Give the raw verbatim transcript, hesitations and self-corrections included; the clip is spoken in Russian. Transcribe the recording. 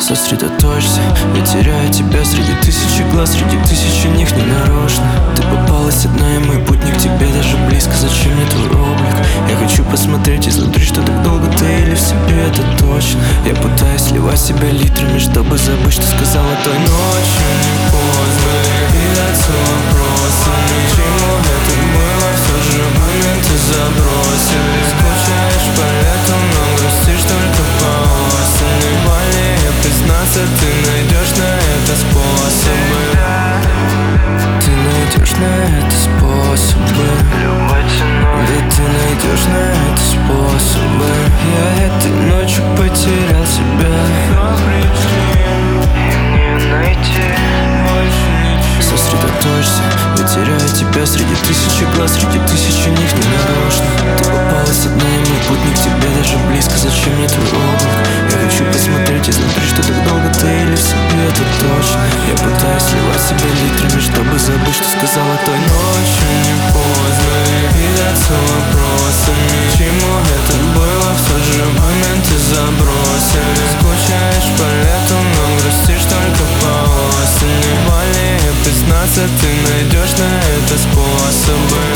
Сосредоточься, я теряю тебя среди тысячи глаз, среди тысячи них ненарочно. Ты попалась одна, и мой путь не к тебе даже близко. Зачем мне твой облик? Я хочу посмотреть изнутри, что так долго ты или в себе, это точно. Я пытаюсь сливать себя литрами, чтобы забыть, что сказала той ночью. Не поздно кидаться вопросами, чему это было, все же моменты забросили. Скучаешь по лету, но грустишь только по осени. Больнее признаться, ты найдешь на это способы. Ты найдешь на это способы. Да ты найдешь на это способы. Я этой ночью потерял себя. Сосредоточься, я теряю тебя среди тысячи глаз, среди тысячи них ненарочно. Ты попалась одна, и мой путь не к тебе даже близко. Зачем мне твой облик? Я хочу посмотреть изнутри, что так долго ты или в себе, это точно. Я пытаюсь сливать себя литрами, чтобы забыть, что сказала той ночью. Не поздно кидаться вопросами, чему это было, все же моменты забросили. Скучаешь по лету, но грустишь только по осени. Больнее признаться, ты найдешь на это способы.